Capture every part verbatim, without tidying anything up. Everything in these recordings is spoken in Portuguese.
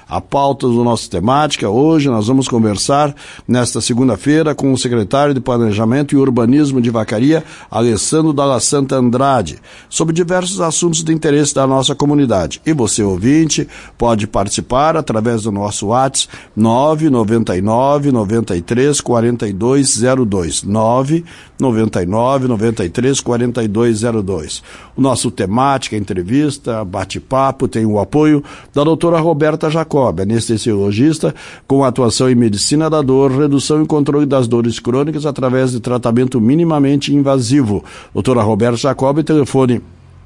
A pauta do nosso temática, hoje nós vamos conversar nesta segunda-feira com o secretário de Planejamento e Urbanismo de Vacaria, Alessandro Dalla Santa Andrade, sobre diversos assuntos de interesse da nossa comunidade. E você, ouvinte, pode participar através do nosso WhatsApp nove nove nove, nove três, quatro dois zero dois, nove nove nove, nove três, quatro dois zero dois. O nosso temática, entrevista, bate-papo, tem o apoio da doutora Roberta Jacob, anestesiologista com atuação em medicina da dor, redução e controle das dores crônicas através de tratamento minimamente invasivo. Doutora Roberta Jacob, telefone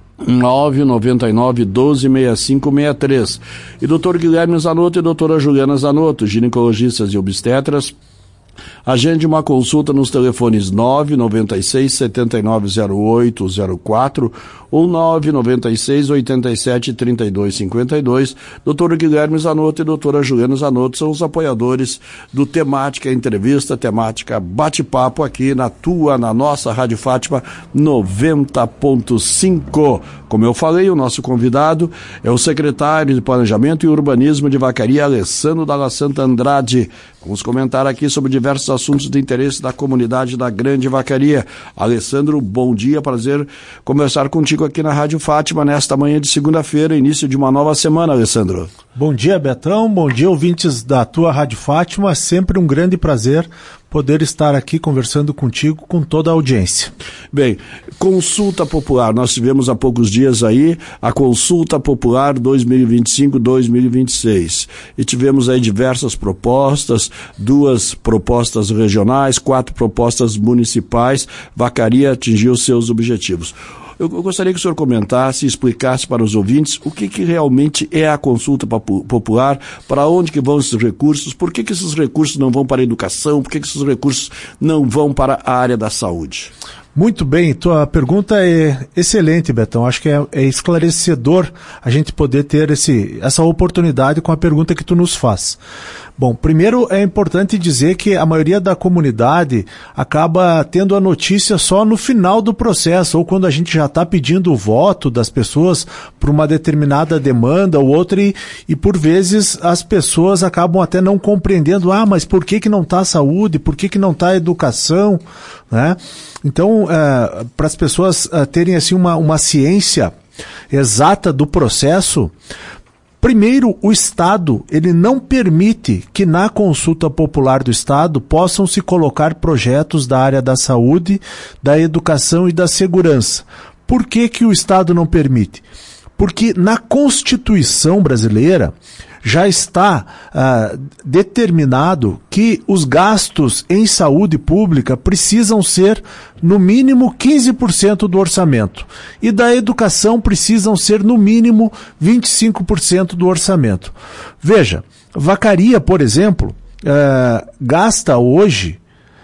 nove nove nove, doze, sessenta e cinco, sessenta e três. E doutor Guilherme Zanotto e doutora Juliana Zanotto, ginecologistas e obstetras. Agende uma consulta nos telefones nove nove seis, sete nove zero oito zero quatro ou nove nove seis, oito sete, três dois cinco dois. doutor Guilherme Zanotto e doutora Juliana Zanotto são os apoiadores do Temática Entrevista, Temática Bate-Papo aqui na tua, na nossa Rádio Fátima noventa ponto cinco. Como eu falei, o nosso convidado é o secretário de Planejamento e Urbanismo de Vacaria, Alessandro Dalla Santa Andrade. Vamos comentar aqui sobre diversos assuntos de interesse da comunidade da Grande Vacaria. Alessandro, bom dia, prazer conversar contigo aqui na Rádio Fátima nesta manhã de segunda-feira, início de uma nova semana, Alessandro. Bom dia, Betão, bom dia, ouvintes da tua Rádio Fátima, sempre um grande prazer poder estar aqui conversando contigo, com toda a audiência. Bem, consulta popular, nós tivemos há poucos dias aí a consulta popular dois mil e vinte e cinco, dois mil e vinte e seis, e tivemos aí diversas propostas, duas propostas regionais, quatro propostas municipais. Vacaria atingiu seus objetivos. Eu gostaria que o senhor comentasse e explicasse para os ouvintes o que, que realmente é a consulta popular, para onde que vão esses recursos, por que, que esses recursos não vão para a educação, por que, que esses recursos não vão para a área da saúde. Muito bem, tua pergunta é excelente, Betão. Acho que é, é esclarecedor a gente poder ter esse, essa oportunidade com a pergunta que tu nos faz. Bom, primeiro é importante dizer que a maioria da comunidade acaba tendo a notícia só no final do processo, ou quando a gente já está pedindo o voto das pessoas por uma determinada demanda ou outra, e, e por vezes as pessoas acabam até não compreendendo, ah, mas por que que não está a saúde, por que que não está a educação, né? Então, é, para as pessoas é, terem assim uma, uma ciência exata do processo, primeiro, o Estado, ele não permite que na consulta popular do Estado possam se colocar projetos da área da saúde, da educação e da segurança. Por que que o Estado não permite? Porque na Constituição brasileira já está ah, determinado que os gastos em saúde pública precisam ser no mínimo quinze por cento do orçamento e da educação precisam ser no mínimo vinte e cinco por cento do orçamento. Veja, Vacaria, por exemplo, ah, gasta hoje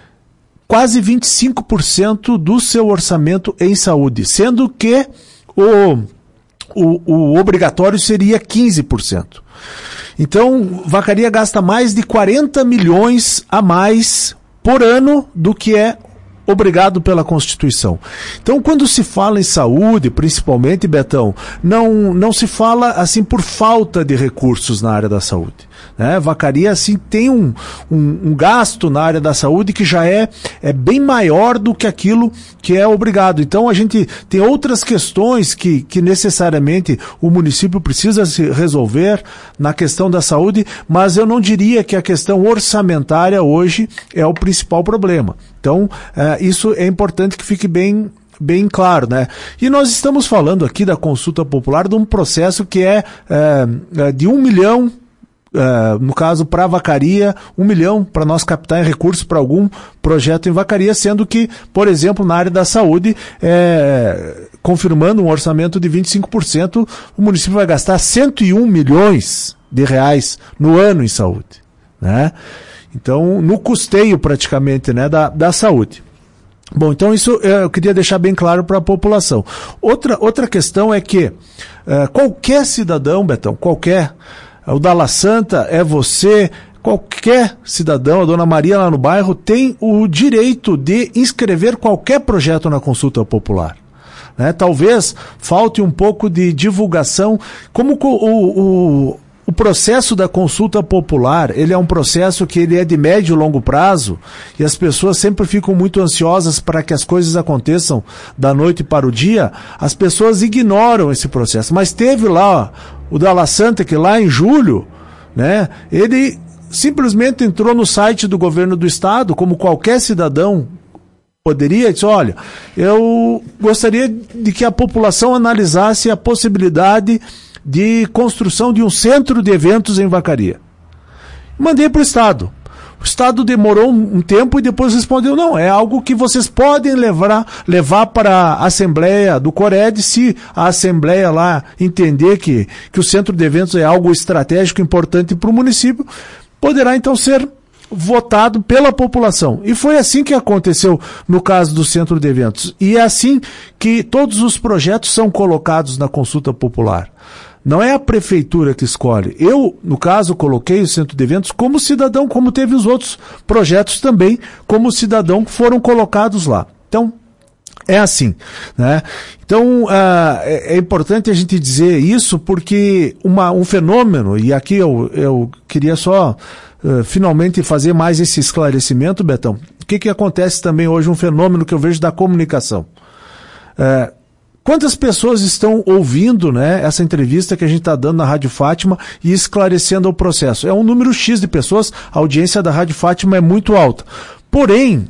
quase vinte e cinco por cento do seu orçamento em saúde, sendo que o, o, o obrigatório seria quinze por cento. Então, Vacaria gasta mais de quarenta milhões a mais por ano do que é obrigado pela Constituição. Então, quando se fala em saúde, principalmente, Betão, não, não se fala assim por falta de recursos na área da saúde. Né? Vacaria, assim, tem um, um, um gasto na área da saúde que já é, é bem maior do que aquilo que é obrigado. Então, a gente tem outras questões que, que necessariamente o município precisa se resolver na questão da saúde, mas eu não diria que a questão orçamentária hoje é o principal problema. Então, é, isso é importante que fique bem, bem claro, né? E nós estamos falando aqui da consulta popular de um processo que é, é de um milhão, é, no caso para Vacaria, um milhão para nós captar em recursos para algum projeto em Vacaria, sendo que, por exemplo, na área da saúde, é, confirmando um orçamento de vinte e cinco por cento, o município vai gastar cento e um milhões de reais no ano em saúde, né? Então, no custeio praticamente, né, da, da saúde. Bom, então isso eu queria deixar bem claro para a população. Outra, outra questão é que uh, qualquer cidadão, Betão, qualquer, o Dalla Santa é você, qualquer cidadão, a dona Maria lá no bairro, tem o direito de inscrever qualquer projeto na consulta popular. Né? Talvez falte um pouco de divulgação, como o, o o processo da consulta popular, ele é um processo que ele é de médio e longo prazo, e as pessoas sempre ficam muito ansiosas para que as coisas aconteçam da noite para o dia, as pessoas ignoram esse processo. Mas teve lá ó, o Dalla Santa, que lá em julho, né, ele simplesmente entrou no site do governo do estado, como qualquer cidadão poderia, disse, olha, eu gostaria de que a população analisasse a possibilidade de construção de um centro de eventos em Vacaria. Mandei para o Estado. O Estado demorou um tempo e depois respondeu, não, é algo que vocês podem levar, levar para a Assembleia do Cored, se a Assembleia lá entender que, que o centro de eventos é algo estratégico importante para o município, poderá então ser votado pela população. E foi assim que aconteceu no caso do centro de eventos. E é assim que todos os projetos são colocados na consulta popular. Não é a prefeitura que escolhe. Eu, no caso, coloquei o centro de eventos como cidadão, como teve os outros projetos também, como cidadão que foram colocados lá. Então, é assim, né? Então, uh, é, é importante a gente dizer isso porque uma, um fenômeno, e aqui eu, eu queria só uh, finalmente fazer mais esse esclarecimento, Betão. O que que acontece também hoje, um fenômeno que eu vejo da comunicação. Uh, Quantas pessoas estão ouvindo, né, essa entrevista que a gente está dando na Rádio Fátima e esclarecendo o processo? É um número X de pessoas, a audiência da Rádio Fátima é muito alta. Porém,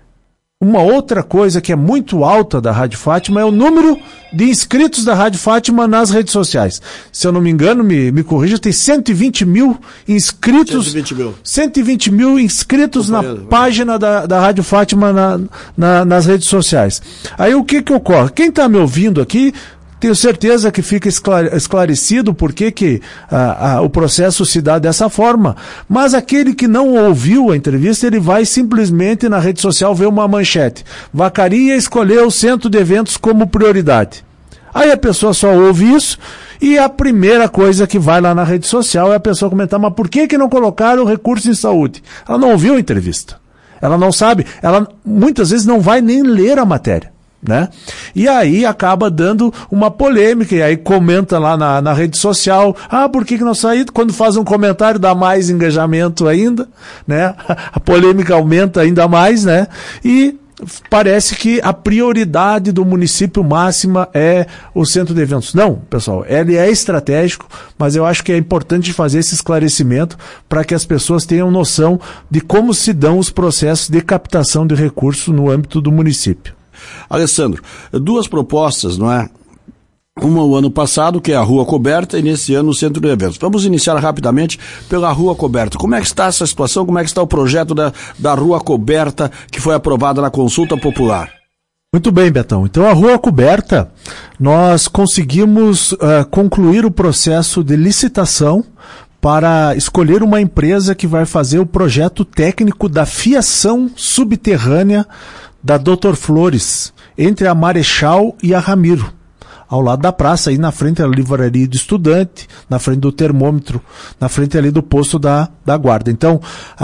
uma outra coisa que é muito alta da Rádio Fátima é o número de inscritos da Rádio Fátima nas redes sociais. Se eu não me engano, me, me corrija, tem cento e vinte mil inscritos. cento e vinte mil. cento e vinte mil inscritos na página da, da Rádio Fátima na, na, nas redes sociais. Aí o que que ocorre? Quem está me ouvindo aqui, tenho certeza que fica esclarecido por que que ah, ah, o processo se dá dessa forma, mas aquele que não ouviu a entrevista, ele vai simplesmente na rede social ver uma manchete. Vacaria escolheu o centro de eventos como prioridade. Aí a pessoa só ouve isso e a primeira coisa que vai lá na rede social é a pessoa comentar, mas por que que não colocaram recurso em saúde? Ela não ouviu a entrevista. Ela não sabe, ela muitas vezes não vai nem ler a matéria. Né? E aí acaba dando uma polêmica, e aí comenta lá na, na rede social, ah, por que que não saiu? Quando faz um comentário dá mais engajamento ainda, né? A polêmica aumenta ainda mais, né? E parece que a prioridade do município máxima é o centro de eventos. Não, pessoal, ele é estratégico, mas eu acho que é importante fazer esse esclarecimento para que as pessoas tenham noção de como se dão os processos de captação de recursos no âmbito do município. Alessandro, duas propostas, não é? Uma o ano passado, que é a Rua Coberta, e nesse ano o Centro de Eventos. Vamos iniciar rapidamente pela Rua Coberta. Como é que está essa situação? Como é que está o projeto da, da Rua Coberta que foi aprovado na consulta popular? Muito bem, Betão. Então, a Rua Coberta, nós conseguimos uh, concluir o processo de licitação para escolher uma empresa que vai fazer o projeto técnico da fiação subterrânea da doutor Flores, entre a Marechal e a Ramiro, ao lado da praça, aí na frente da livraria do estudante, na frente do termômetro, na frente ali do posto da, da guarda. Então,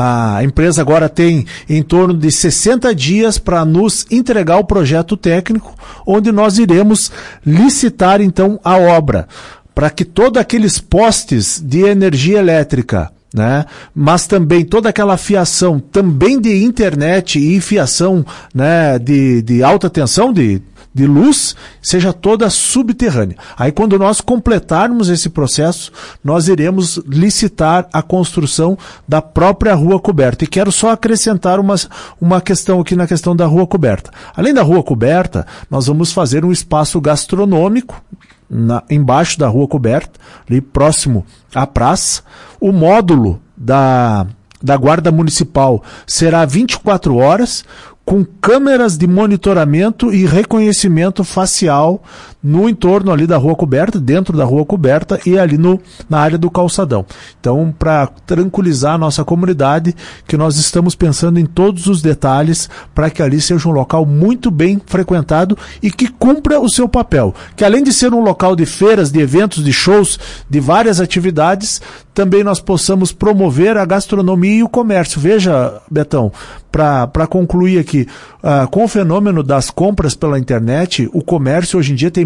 a empresa agora tem em torno de sessenta dias para nos entregar o projeto técnico, onde nós iremos licitar então a obra, para que todos aqueles postes de energia elétrica, né, mas também toda aquela fiação também de internet e fiação, né, de, de alta tensão, de, de luz, seja toda subterrânea. Aí quando nós completarmos esse processo, nós iremos licitar a construção da própria Rua Coberta. E quero só acrescentar uma, uma questão aqui na questão da Rua Coberta. Além da Rua Coberta, nós vamos fazer um espaço gastronômico Na, embaixo da Rua Coberta, ali próximo à praça. O módulo da, da Guarda Municipal será vinte e quatro horas, com câmeras de monitoramento e reconhecimento facial no entorno ali da Rua Coberta, dentro da Rua Coberta e ali no, na área do calçadão. Então, para tranquilizar a nossa comunidade, que nós estamos pensando em todos os detalhes para que ali seja um local muito bem frequentado e que cumpra o seu papel. Que além de ser um local de feiras, de eventos, de shows, de várias atividades, também nós possamos promover a gastronomia e o comércio. Veja, Betão, para concluir aqui, uh, com o fenômeno das compras pela internet, o comércio hoje em dia tem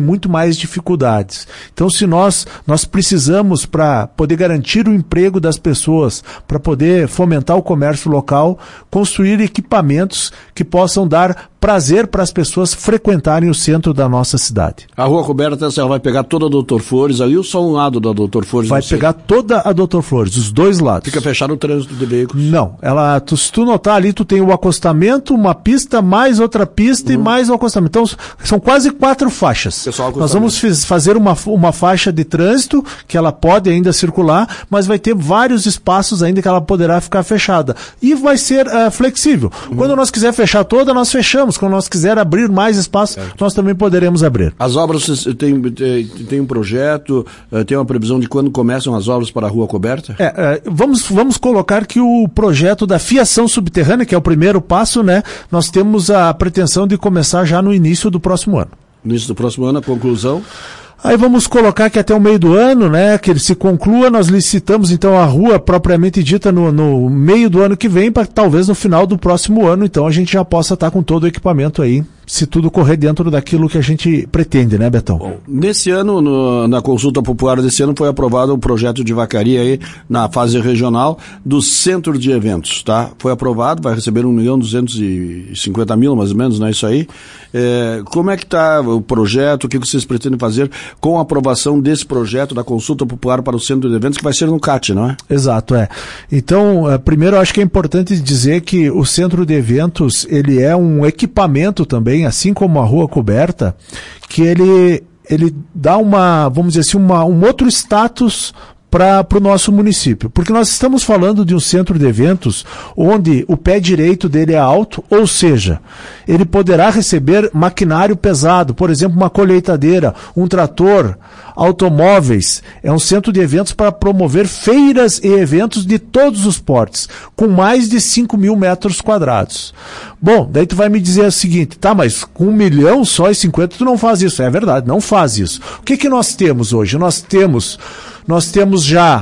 muito mais dificuldades. Então, se nós, nós precisamos, para poder garantir o emprego das pessoas, para poder fomentar o comércio local, construir equipamentos que possam dar prazer para as pessoas frequentarem o centro da nossa cidade. A Rua Coberta, você vai pegar toda a doutor Flores ali ou só um lado da doutor Flores? Vai pegar toda a doutor Flores, os dois lados. Fica fechado o trânsito de veículos? Não. Ela, tu, se tu notar ali, tu tem o acostamento, uma pista, mais outra pista uhum. e mais o acostamento. Então, são quase quatro faixas. Pessoal, nós vamos fiz, fazer uma, uma faixa de trânsito, que ela pode ainda circular, mas vai ter vários espaços ainda que ela poderá ficar fechada. E vai ser uh, flexível. Uhum. Quando nós quiser fechar toda, nós fechamos. Quando nós quiser abrir mais espaço, certo. Nós também poderemos abrir. As obras, tem, tem, tem um projeto, tem uma previsão de quando começam as obras para a Rua Coberta? É, é, vamos, vamos colocar que o projeto da fiação subterrânea, que é o primeiro passo, né, nós temos a pretensão de começar já no início do próximo ano. No início do próximo ano, a conclusão? Aí vamos colocar que até o meio do ano, né, que ele se conclua, nós licitamos então a rua propriamente dita no, no meio do ano que vem, para talvez no final do próximo ano, então a gente já possa estar com todo o equipamento aí, se tudo correr dentro daquilo que a gente pretende, né, Betão? Bom, nesse ano, no, na consulta popular desse ano, foi aprovado o projeto de Vacaria aí, na fase regional, do centro de eventos, tá? Foi aprovado, vai receber um milhão duzentos e cinquenta mil, mais ou menos, não é isso aí? É, como é que está o projeto, o que vocês pretendem fazer com a aprovação desse projeto da consulta popular para o centro de eventos, que vai ser no C A T, não é? Exato, é. Então, primeiro, eu acho que é importante dizer que o centro de eventos, ele é um equipamento também, assim como a Rua Coberta, que ele, ele dá uma, vamos dizer assim, uma, um outro status para o nosso município. Porque nós estamos falando de um centro de eventos onde o pé direito dele é alto, ou seja, ele poderá receber maquinário pesado, por exemplo, uma colheitadeira, um trator, automóveis. É um centro de eventos para promover feiras e eventos de todos os portes, com mais de cinco mil metros quadrados. Bom, daí tu vai me dizer o seguinte, tá, mas com um milhão só e cinquenta tu não faz isso. É verdade, não faz isso. O que que nós temos hoje? Nós temos, nós temos já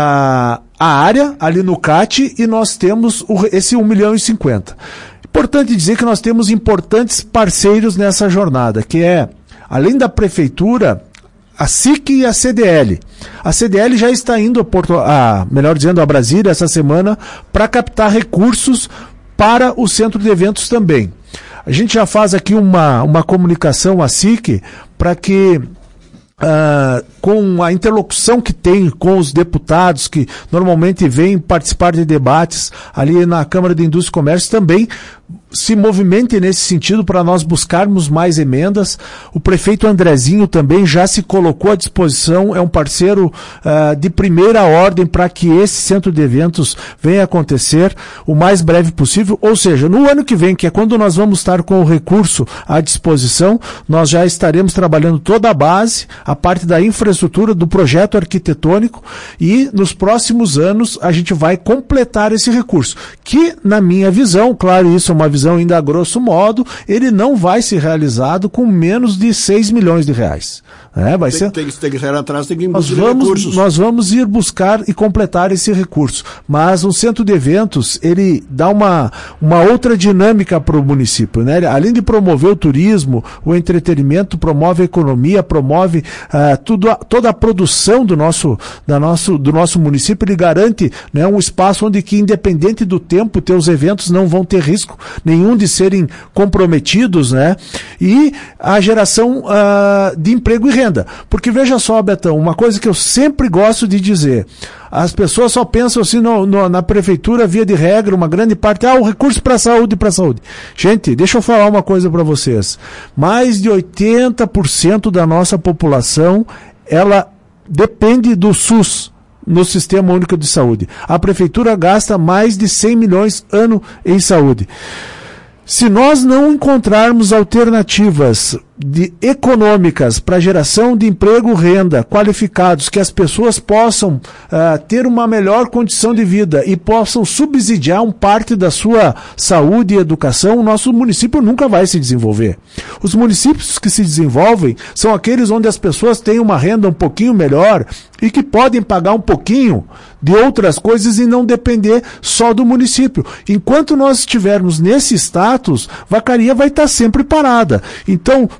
a, a área ali no C A T e nós temos o, esse um milhão e cinquenta. Importante dizer que nós temos importantes parceiros nessa jornada, que é, além da prefeitura, a S I C e a C D L. A C D L já está indo a, Porto, a melhor dizendo, a Brasília essa semana para captar recursos para o centro de eventos também. A gente já faz aqui uma, uma comunicação à S I C para que, Uh, com a interlocução que tem com os deputados que normalmente vêm participar de debates ali na Câmara de Indústria e Comércio, também se movimente nesse sentido para nós buscarmos mais emendas. O prefeito Andrezinho também já se colocou à disposição, é um parceiro uh, de primeira ordem para que esse centro de eventos venha acontecer o mais breve possível, ou seja, no ano que vem, que é quando nós vamos estar com o recurso à disposição, nós já estaremos trabalhando toda a base, a parte da infraestrutura, do projeto arquitetônico, e nos próximos anos a gente vai completar esse recurso, que na minha visão, claro, isso é uma visão ainda a grosso modo, ele não vai ser realizado com menos de seis milhões de reais. É, vai tem, ser... tem, tem que sair atrás, tem que ir nós vamos, recursos. Nós vamos ir buscar e completar esse recurso. Mas o centro de eventos, ele dá uma, uma outra dinâmica para o município, né? Além de promover o turismo, o entretenimento, promove a economia, promove uh, tudo a, toda a produção do nosso, da nosso, do nosso município. Ele garante, né, um espaço onde que, independente do tempo, teus eventos não vão ter risco nenhum de serem comprometidos, né? E a geração uh, de emprego e renda. Porque veja só, Betão, uma coisa que eu sempre gosto de dizer, as pessoas só pensam assim no, no, na prefeitura, via de regra, uma grande parte, ah, o recurso para a saúde, para a saúde. Gente, deixa eu falar uma coisa para vocês. Mais de oitenta por cento da nossa população, ela depende do SUS, no Sistema Único de Saúde. A prefeitura gasta mais de cem milhões ano em saúde. Se nós não encontrarmos alternativas de, econômicas para geração de emprego, renda, qualificados, que as pessoas possam uh, ter uma melhor condição de vida e possam subsidiar um parte da sua saúde e educação, o nosso município nunca vai se desenvolver. Os municípios que se desenvolvem são aqueles onde as pessoas têm uma renda um pouquinho melhor e que podem pagar um pouquinho de outras coisas e não depender só do município. Enquanto nós estivermos nesse status, Vacaria vai estar sempre parada. Então,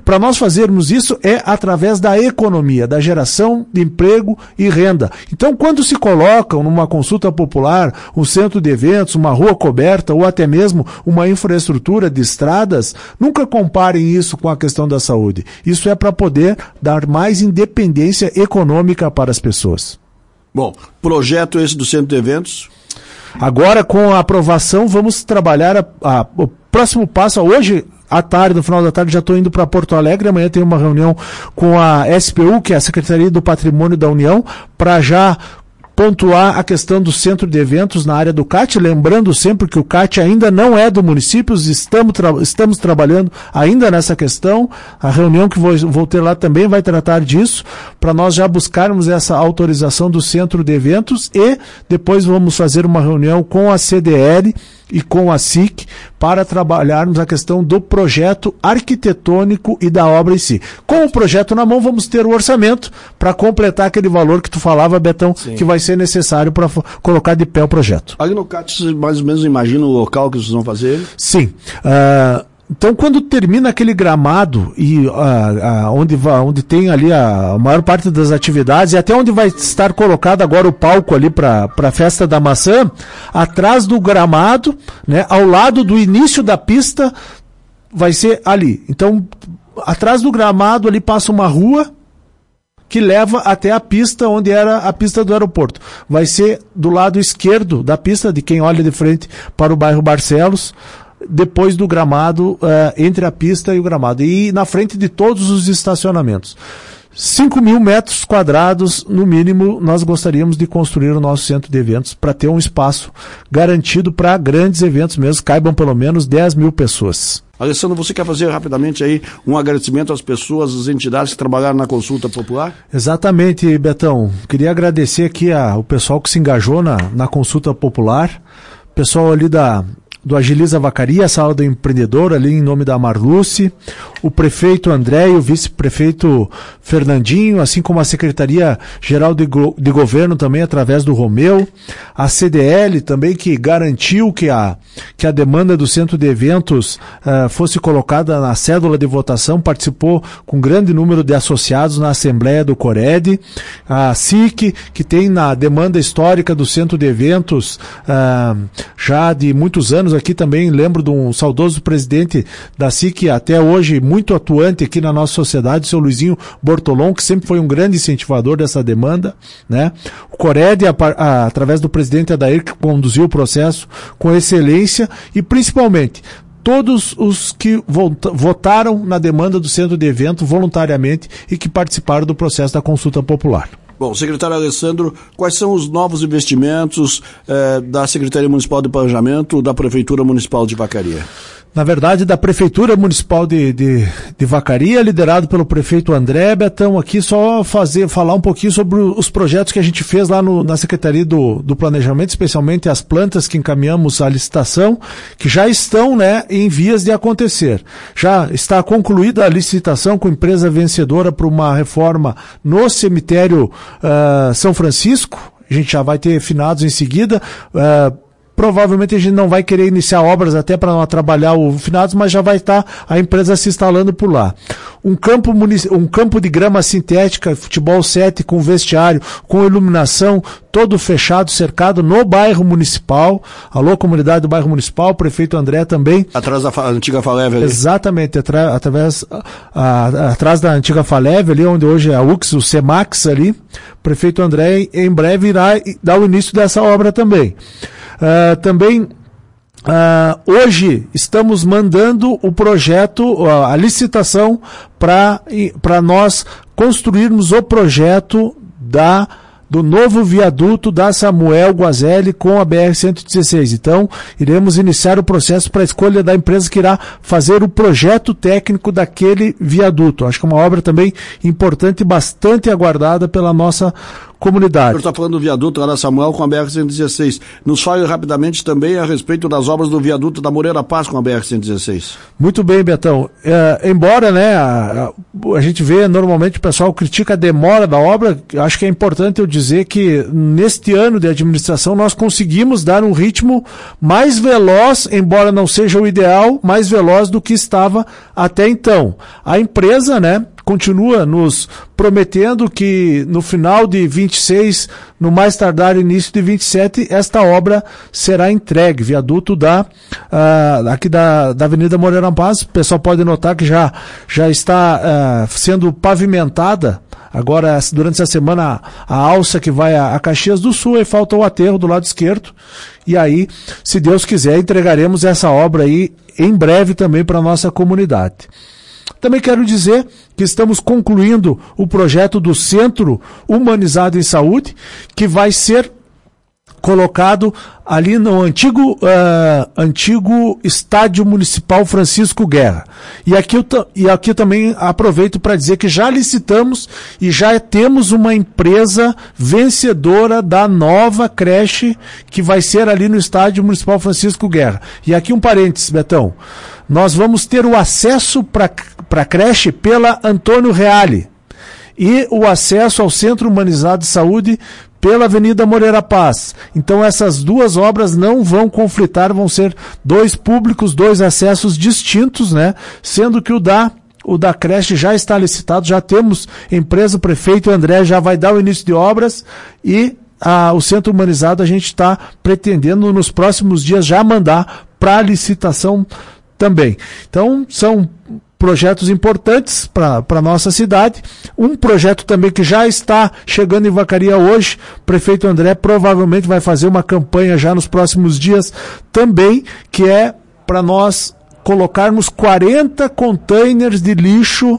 para nós fazermos isso é através da economia, da geração de emprego e renda. Então, quando se colocam numa consulta popular, um centro de eventos, uma rua coberta ou até mesmo uma infraestrutura de estradas, nunca comparem isso com a questão da saúde. Isso é para poder dar mais independência econômica para as pessoas. Bom, projeto esse do centro de eventos. Agora, com a aprovação, vamos trabalhar a, a, o próximo passo. Hoje, à tarde, no final da tarde, já estou indo para Porto Alegre. Amanhã tem uma reunião com a S P U, que é a Secretaria do Patrimônio da União, para já pontuar a questão do centro de eventos na área do C A T, lembrando sempre que o C A T ainda não é do município, estamos, tra- estamos trabalhando ainda nessa questão. A reunião que vou, vou ter lá também vai tratar disso, para nós já buscarmos essa autorização do centro de eventos e depois vamos fazer uma reunião com a C D L e com a S I C para trabalharmos a questão do projeto arquitetônico e da obra em si. Com o projeto na mão, vamos ter o orçamento para completar aquele valor que tu falava, Betão, Sim. que vai ser necessário para f- colocar de pé o projeto. Ali no C A T, você mais ou menos imagina o local que vocês vão fazer? Sim. Uh, Então, quando termina aquele gramado e uh, uh, onde, va, onde tem ali a, a maior parte das atividades e até onde vai estar colocado agora o palco ali para a festa da maçã, atrás do gramado, né, ao lado do início da pista, vai ser ali. Então, atrás do gramado ali passa uma rua que leva até a pista onde era a pista do aeroporto. Vai ser do lado esquerdo da pista, de quem olha de frente para o bairro Barcelos, depois do gramado, uh, entre a pista e o gramado, e na frente de todos os estacionamentos. cinco mil metros quadrados, no mínimo, nós gostaríamos de construir o nosso centro de eventos para ter um espaço garantido para grandes eventos mesmo, caibam pelo menos dez mil pessoas. Alessandro, você quer fazer rapidamente aí um agradecimento às pessoas, às entidades que trabalharam na consulta popular? Exatamente, Betão. Queria agradecer aqui ao pessoal que se engajou na, na consulta popular, pessoal ali da do Agiliza Vacaria, a sala do empreendedor, ali em nome da Marluce, o prefeito André e o vice-prefeito Fernandinho, assim como a Secretaria-Geral de, Go- de Governo também, através do Romeu, a C D L também, que garantiu que a, que a demanda do centro de eventos uh, fosse colocada na cédula de votação, participou com grande número de associados na Assembleia do Cored, a S I C, que tem na demanda histórica do centro de eventos uh, já de muitos anos. Aqui também lembro de um saudoso presidente da S I C, até hoje muito atuante aqui na nossa sociedade, o seu Luizinho Bortolom, que sempre foi um grande incentivador dessa demanda, né? O Cored, a, a, através do presidente Adair, que conduziu o processo com excelência, e principalmente todos os que votaram na demanda do centro de evento voluntariamente e que participaram do processo da consulta popular. Bom, secretário Alessandro, quais são os novos investimentos eh, da Secretaria Municipal de Planejamento da Prefeitura Municipal de Vacaria? Na verdade, da Prefeitura Municipal de, de, de Vacaria, liderado pelo prefeito André, Betão, aqui só fazer, falar um pouquinho sobre os projetos que a gente fez lá no, na Secretaria do, do Planejamento, especialmente as plantas que encaminhamos à licitação, que já estão, né, em vias de acontecer. Já está concluída a licitação com empresa vencedora para uma reforma no cemitério uh, São Francisco. A gente já vai ter finados em seguida. Uh, Provavelmente a gente não vai querer iniciar obras até para não atrapalhar o finados, mas já vai estar a empresa se instalando por lá. Um campo, um campo de grama sintética, futebol sete com vestiário, com iluminação, todo fechado, cercado no bairro municipal. Alô, comunidade do bairro municipal, prefeito André também. Atrás da fa- antiga Faleve ali. Exatamente, atra- através, a, a, atrás da antiga Faleve ali, onde hoje é a U X, o Semax ali. Prefeito André em breve irá dar o início dessa obra também. Uh, também, uh, hoje, estamos mandando o projeto, uh, a licitação, para nós construirmos o projeto da, do novo viaduto da Samuel Guazelli com a B R cento e dezesseis. Então, iremos iniciar o processo para a escolha da empresa que irá fazer o projeto técnico daquele viaduto. Acho que é uma obra também importante e bastante aguardada pela nossa comunidade. O senhor está falando do viaduto lá da Samuel com a B R cento e dezesseis. Nos fale rapidamente também a respeito das obras do viaduto da Moreira Paz com a B R cento e dezesseis. Muito bem, Betão. É, embora, né, a, a, a gente vê normalmente o pessoal critica a demora da obra, acho que é importante eu dizer que neste ano de administração nós conseguimos dar um ritmo mais veloz, embora não seja o ideal, mais veloz do que estava até então. A empresa, né, continua nos prometendo que no final de vinte e seis, no mais tardar início de vinte e sete, esta obra será entregue, viaduto da, uh, aqui da, da Avenida Moreira Paz. O pessoal pode notar que já, já está uh, sendo pavimentada. Agora, durante essa semana, a, a alça que vai a, a Caxias do Sul, e falta o aterro do lado esquerdo. E aí, se Deus quiser, entregaremos essa obra aí em breve também para a nossa comunidade. Também quero dizer que estamos concluindo o projeto do Centro Humanizado em Saúde, que vai ser colocado ali no antigo, uh, antigo Estádio Municipal Francisco Guerra. E aqui, eu e aqui também aproveito para dizer que já licitamos e já temos uma empresa vencedora da nova creche que vai ser ali no Estádio Municipal Francisco Guerra. E aqui um parênteses, Betão. Nós vamos ter o acesso para a creche pela Antônio Reale e o acesso ao Centro Humanizado de Saúde pela Avenida Moreira Paz. Então essas duas obras não vão conflitar, vão ser dois públicos, dois acessos distintos, né? Sendo que o da, o da creche já está licitado, já temos empresa, o prefeito André já vai dar o início de obras e a, o Centro Humanizado a gente está pretendendo nos próximos dias já mandar para licitação também. Então são projetos importantes para a nossa cidade. Um projeto também que já está chegando em Vacaria hoje, o prefeito André provavelmente vai fazer uma campanha já nos próximos dias também, que é para nós colocarmos quarenta containers de lixo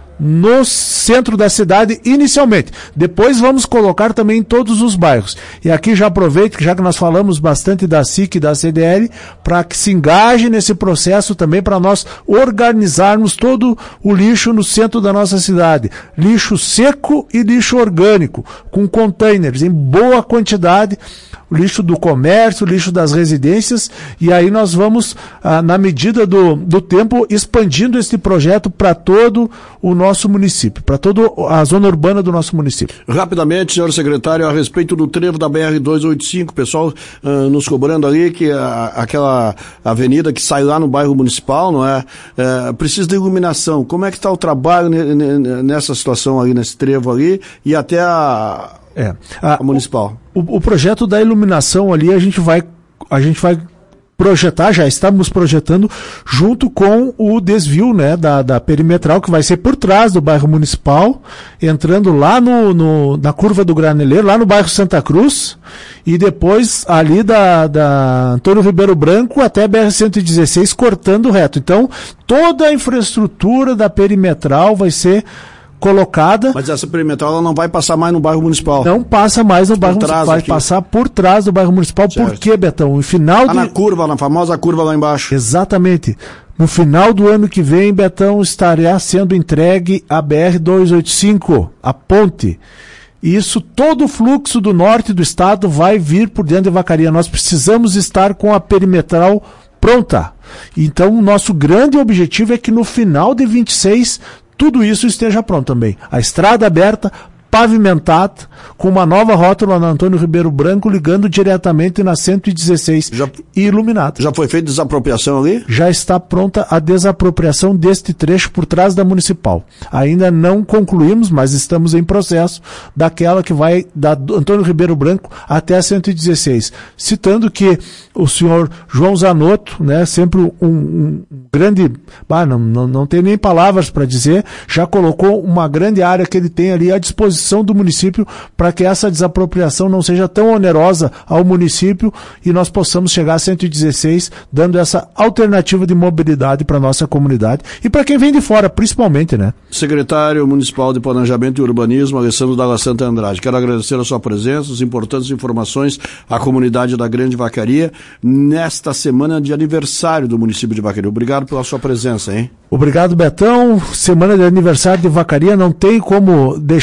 no centro da cidade inicialmente. Depois vamos colocar também em todos os bairros. E aqui já aproveito, que já que nós falamos bastante da S I C e da C D L, para que se engaje nesse processo também, para nós organizarmos todo o lixo no centro da nossa cidade. Lixo seco e lixo orgânico, com containers em boa quantidade, lixo do comércio, lixo das residências, e aí nós vamos, ah, na medida do, do tempo, expandindo este projeto para todo o nosso município, para toda a zona urbana do nosso município. Rapidamente, senhor secretário, a respeito do trevo da B R duzentos e oitenta e cinco, pessoal uh, nos cobrando ali que a, aquela avenida que sai lá no bairro municipal, não é? Uh, precisa de iluminação. Como é que está o trabalho nessa situação ali, nesse trevo ali, e até a... É, a, a municipal. O, o projeto da iluminação ali a gente vai, a gente vai projetar, já estamos projetando junto com o desvio, né, da, da perimetral, que vai ser por trás do bairro municipal, entrando lá no, no, na curva do Graneleiro, lá no bairro Santa Cruz, e depois ali da, da Antônio Ribeiro Branco até B R cento e dezesseis, cortando reto. Então, toda a infraestrutura da perimetral vai ser colocada. Mas essa perimetral ela não vai passar mais no bairro municipal. Não passa mais no por bairro municipal, vai aqui. Passar por trás do bairro municipal. Certo. Por quê, Betão? No final tá de... na curva, na famosa curva lá embaixo. Exatamente. No final do ano que vem, Betão, estará sendo entregue a B R duzentos e oitenta e cinco, a ponte. E isso, todo o fluxo do norte do estado vai vir por dentro de Vacaria. Nós precisamos estar com a perimetral pronta. Então, o nosso grande objetivo é que no final de vinte e seis tudo isso esteja pronto também. A estrada aberta, pavimentada, com uma nova rótula na Antônio Ribeiro Branco, ligando diretamente na cento e dezesseis já, e iluminada. Já foi feita desapropriação ali? Já está pronta a desapropriação deste trecho por trás da municipal. Ainda não concluímos, mas estamos em processo daquela que vai da Antônio Ribeiro Branco até a cento e dezesseis. Citando que o senhor João Zanotto, né, sempre um, um grande, bah, não, não, não tem nem palavras para dizer, já colocou uma grande área que ele tem ali à disposição do município para que essa desapropriação não seja tão onerosa ao município e nós possamos chegar a cento e dezesseis, dando essa alternativa de mobilidade para a nossa comunidade e para quem vem de fora, principalmente, né? Secretário Municipal de Planejamento e Urbanismo, Alessandro Dalla Santa Andrade, quero agradecer a sua presença, as importantes informações à comunidade da Grande Vacaria nesta semana de aniversário do município de Vacaria. Obrigado pela sua presença, hein? Obrigado, Betão. Semana de aniversário de Vacaria, não tem como deixar de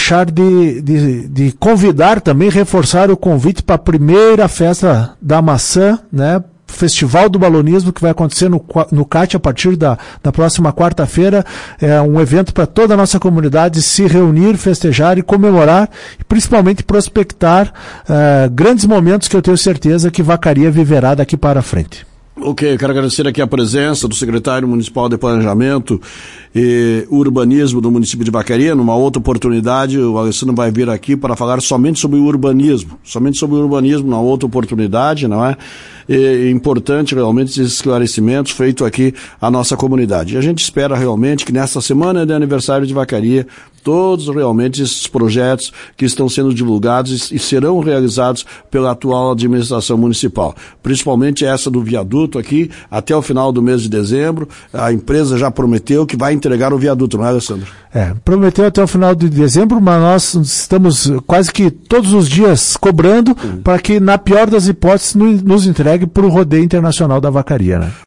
de, de, de convidar também, reforçar o convite para a primeira festa da maçã, né? Festival do Balonismo, que vai acontecer no, no C A T a partir da, da próxima quarta-feira. É um evento para toda a nossa comunidade se reunir, festejar e comemorar, e principalmente prospectar uh, grandes momentos que eu tenho certeza que Vacaria viverá daqui para frente. Ok, eu quero agradecer aqui a presença do secretário municipal de Planejamento e Urbanismo do município de Vacaria. Numa outra oportunidade, o Alessandro vai vir aqui para falar somente sobre o urbanismo, somente sobre o urbanismo, numa outra oportunidade, não é? É importante realmente esses esclarecimentos feitos aqui à nossa comunidade. E a gente espera realmente que nessa semana de aniversário de Vacaria, todos realmente esses projetos que estão sendo divulgados e serão realizados pela atual administração municipal. Principalmente essa do viaduto aqui, até o final do mês de dezembro. A empresa já prometeu que vai entregar o viaduto, não é, Alessandro? É, prometeu até o final de dezembro, mas nós estamos quase que todos os dias cobrando uhum. para que, na pior das hipóteses, nos entregue para o rodeio internacional da Vacaria, né?